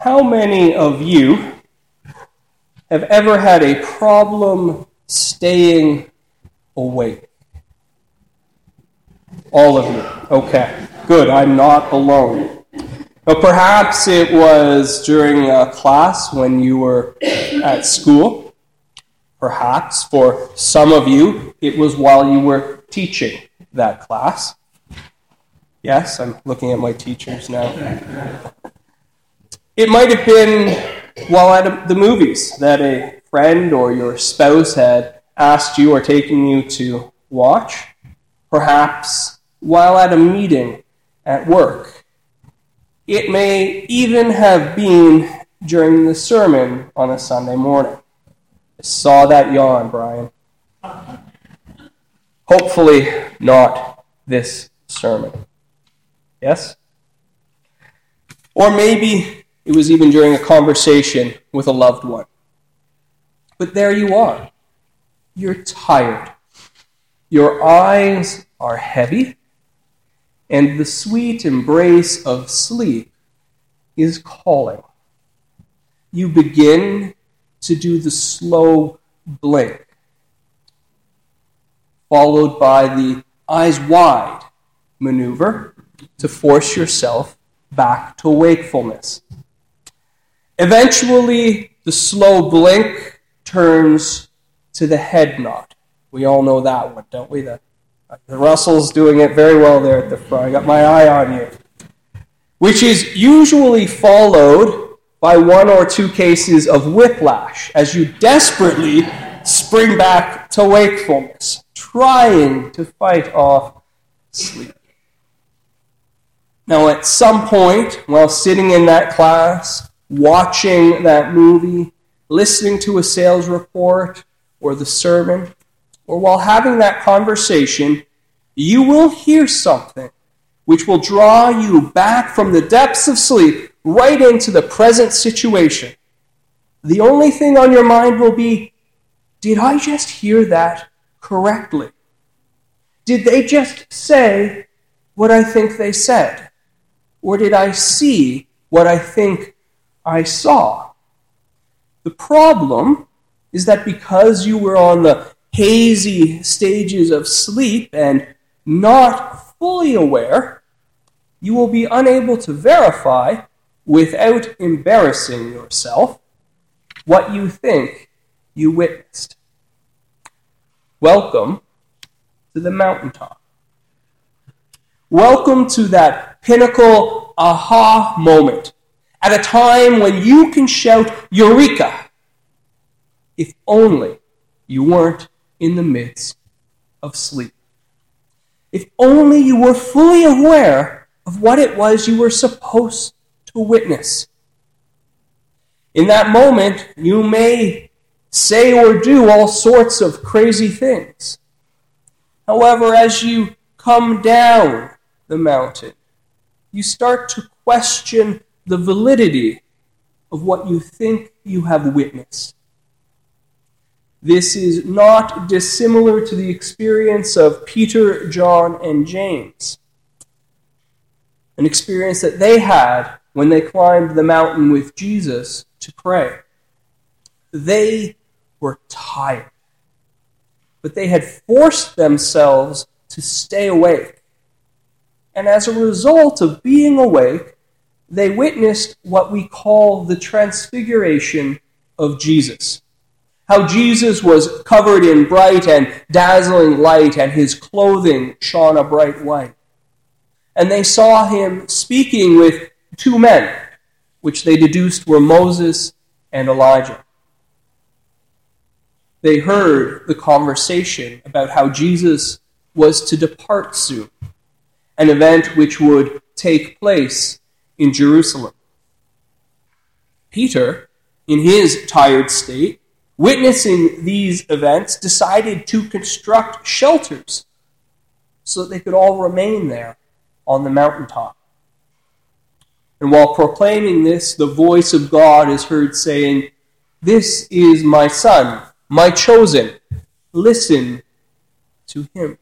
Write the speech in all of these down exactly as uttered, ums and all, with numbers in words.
How many of you have ever had a problem staying awake? All of you. Okay, good. I'm not alone. Now, perhaps it was during a class when you were at school. Perhaps for some of you, it was while you were teaching that class. Yes, I'm looking at my teachers now. It might have been while at the movies that a friend or your spouse had asked you or taken you to watch. Perhaps while at a meeting at work. It may even have been during the sermon on a Sunday morning. I saw that yawn, Brian. Hopefully not this sermon. Yes? Or maybe it was even during a conversation with a loved one. But there you are. You're tired. Your eyes are heavy, and the sweet embrace of sleep is calling. You begin to do the slow blink, followed by the eyes wide maneuver to force yourself back to wakefulness. Eventually, the slow blink turns to the head nod. We all know that one, don't we? The, the Russell's doing it very well there at the front. I got my eye on you. Which is usually followed by one or two cases of whiplash as you desperately spring back to wakefulness, trying to fight off sleep. Now, at some point, while sitting in that class, watching that movie, listening to a sales report or the sermon, or while having that conversation, you will hear something which will draw you back from the depths of sleep right into the present situation. The only thing on your mind will be, did I just hear that correctly? Did they just say what I think they said? Or did I see what I think I saw? The problem is that because you were on the hazy stages of sleep and not fully aware, you will be unable to verify, without embarrassing yourself, what you think you witnessed. Welcome to the mountaintop. Welcome to that pinnacle aha moment, at a time when you can shout, Eureka! If only you weren't in the midst of sleep. If only you were fully aware of what it was you were supposed to witness. In that moment, you may say or do all sorts of crazy things. However, as you come down the mountain, you start to question the validity of what you think you have witnessed. This is not dissimilar to the experience of Peter, John, and James. An experience that they had when they climbed the mountain with Jesus to pray. They were tired, but they had forced themselves to stay awake. And as a result of being awake, they witnessed what we call the transfiguration of Jesus. How Jesus was covered in bright and dazzling light, and his clothing shone a bright white. And they saw him speaking with two men, which they deduced were Moses and Elijah. They heard the conversation about how Jesus was to depart soon, an event which would take place in Jerusalem. Peter, in his tired state, witnessing these events, decided to construct shelters so that they could all remain there on the mountaintop. And while proclaiming this, the voice of God is heard saying, "This is my Son, my chosen. Listen to him."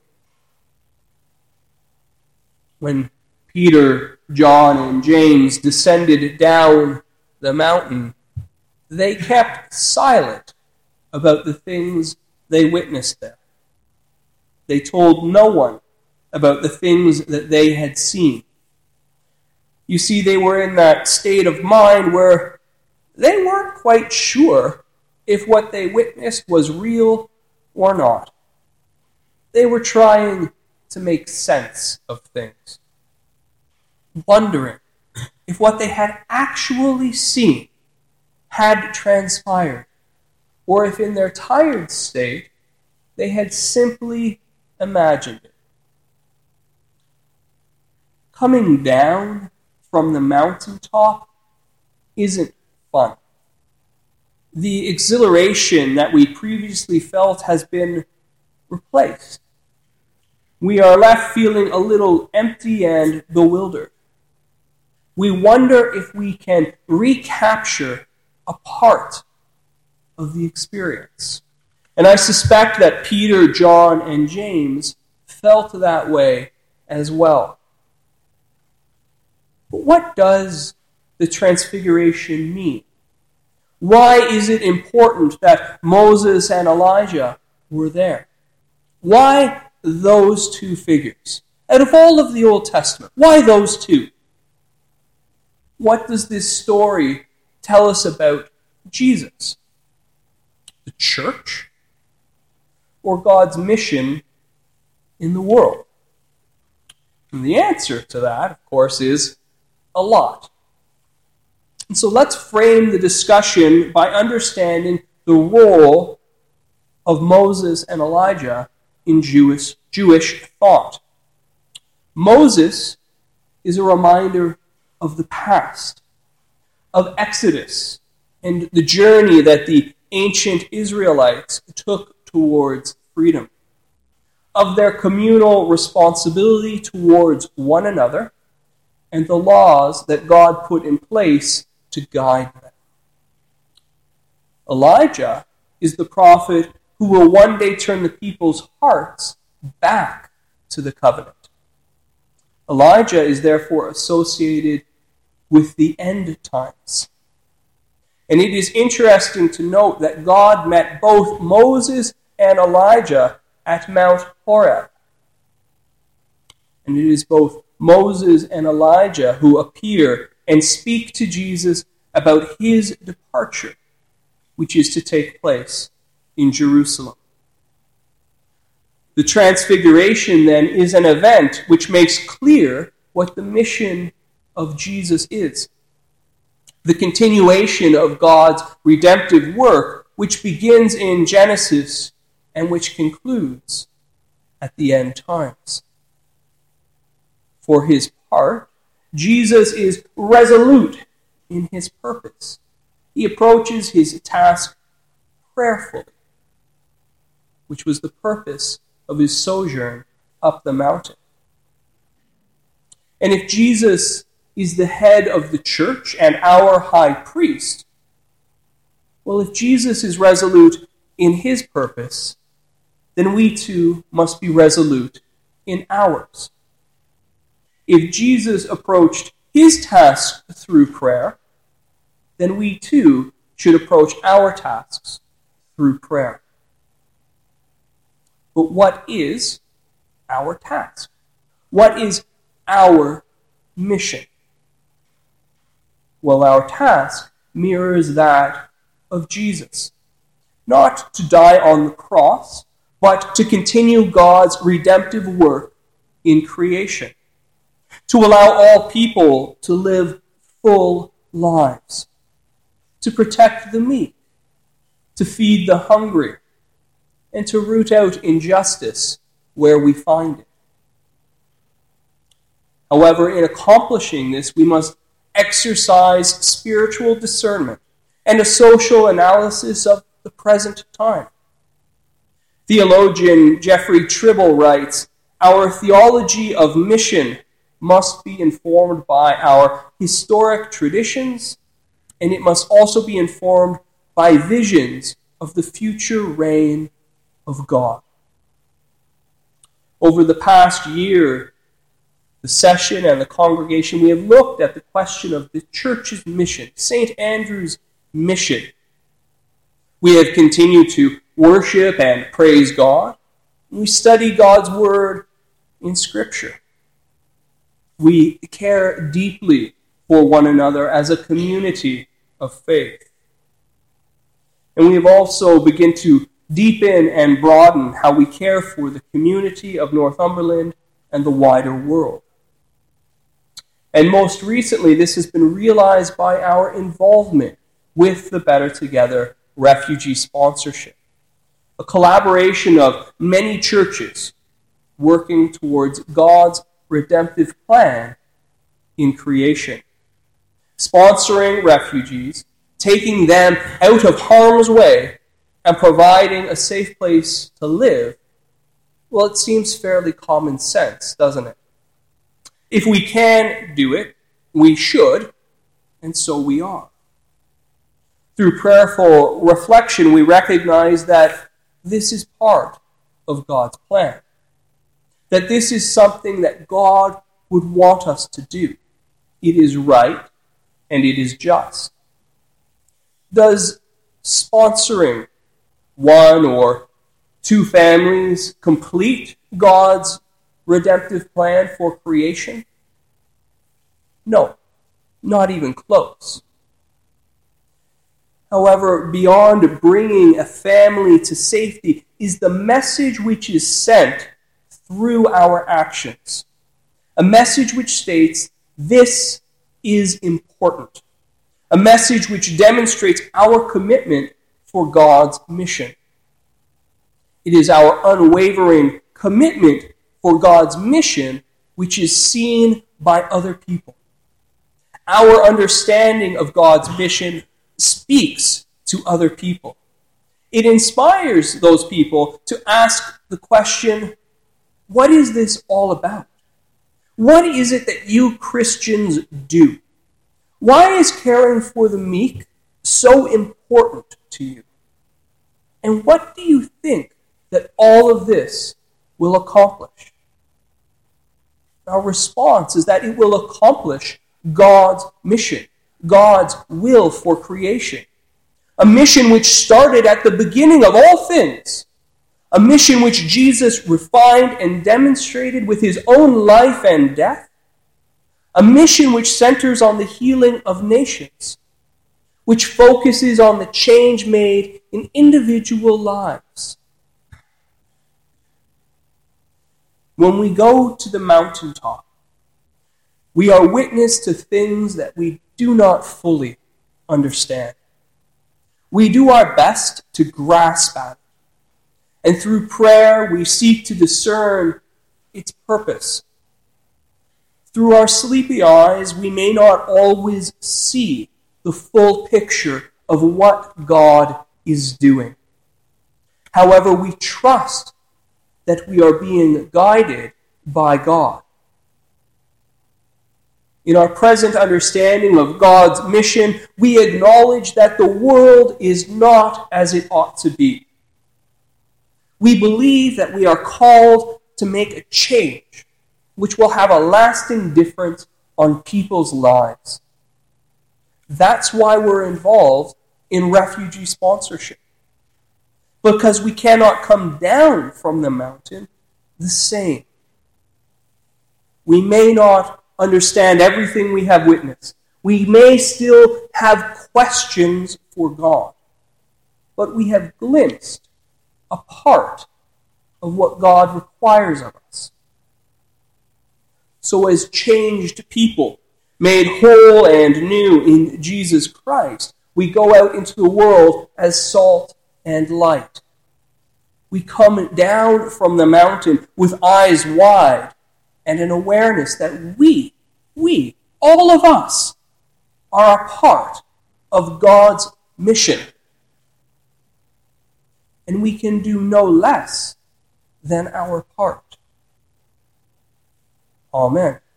When Peter, John, and James descended down the mountain, they kept silent about the things they witnessed there. They told no one about the things that they had seen. You see, they were in that state of mind where they weren't quite sure if what they witnessed was real or not. They were trying to make sense of things, wondering if what they had actually seen had transpired, or if in their tired state they had simply imagined it. Coming down from the mountaintop isn't fun. The exhilaration that we previously felt has been replaced. We are left feeling a little empty and bewildered. We wonder if we can recapture a part of the experience. And I suspect that Peter, John, and James felt that way as well. But what does the transfiguration mean? Why is it important that Moses and Elijah were there? Why those two figures? Out of all of the Old Testament, why those two? What does this story tell us about Jesus? The church? Or God's mission in the world? And the answer to that, of course, is a lot. And so let's frame the discussion by understanding the role of Moses and Elijah in Jewish, Jewish thought. Moses is a reminder of the past, of Exodus, and the journey that the ancient Israelites took towards freedom, of their communal responsibility towards one another, and the laws that God put in place to guide them. Elijah is the prophet who will one day turn the people's hearts back to the covenant. Elijah is therefore associated with the end times. And it is interesting to note that God met both Moses and Elijah at Mount Horeb. And it is both Moses and Elijah who appear and speak to Jesus about his departure, which is to take place in Jerusalem. The Transfiguration, then, is an event which makes clear what the mission of Jesus is. The continuation of God's redemptive work, which begins in Genesis and which concludes at the end times. For his part, Jesus is resolute in his purpose. He approaches his task prayerfully, which was the purpose of his sojourn up the mountain. And if Jesus is the head of the church and our high priest, well, if Jesus is resolute in his purpose, then we too must be resolute in ours. If Jesus approached his task through prayer, then we too should approach our tasks through prayer. But what is our task? What is our mission? Well, our task mirrors that of Jesus. Not to die on the cross, but to continue God's redemptive work in creation. To allow all people to live full lives. To protect the meek. To feed the hungry. And to root out injustice where we find it. However, in accomplishing this, we must exercise spiritual discernment and a social analysis of the present time. Theologian Jeffrey Tribble writes, "Our theology of mission must be informed by our historic traditions, and it must also be informed by visions of the future reign of God." Over the past year, the session and the congregation, we have looked at the question of the church's mission, Saint Andrew's mission. We have continued to worship and praise God. We study God's word in Scripture. We care deeply for one another as a community of faith. And we have also begun to deepen and broaden how we care for the community of Northumberland and the wider world. And most recently, this has been realized by our involvement with the Better Together refugee sponsorship, a collaboration of many churches working towards God's redemptive plan in creation. Sponsoring refugees, taking them out of harm's way, and providing a safe place to live, well, it seems fairly common sense, doesn't it? If we can do it, we should, and so we are. Through prayerful reflection, we recognize that this is part of God's plan, that this is something that God would want us to do. It is right, and it is just. Does sponsoring one or two families complete God's redemptive plan for creation? No, not even close. However, beyond bringing a family to safety is the message which is sent through our actions. A message which states, this is important. A message which demonstrates our commitment for God's mission. It is our unwavering commitment for God's mission which is seen by other people. Our understanding of God's mission speaks to other people. It inspires those people to ask the question, what is this all about? What is it that you Christians do? Why is caring for the meek so important to you? And what do you think that all of this will accomplish? Our response is that it will accomplish God's mission, God's will for creation. A mission which started at the beginning of all things. A mission which Jesus refined and demonstrated with his own life and death. A mission which centers on the healing of nations, which focuses on the change made in individual lives. When we go to the mountaintop, we are witness to things that we do not fully understand. We do our best to grasp at it, and through prayer we seek to discern its purpose. Through our sleepy eyes, we may not always see the full picture of what God is doing. However, we trust that we are being guided by God. In our present understanding of God's mission, we acknowledge that the world is not as it ought to be. We believe that we are called to make a change which will have a lasting difference on people's lives. That's why we're involved in refugee sponsorship. Because we cannot come down from the mountain the same. We may not understand everything we have witnessed. We may still have questions for God. But we have glimpsed a part of what God requires of us. So as changed people, made whole and new in Jesus Christ, we go out into the world as salt and light. We come down from the mountain with eyes wide and an awareness that we, we, all of us, are a part of God's mission. And we can do no less than our part. Amen.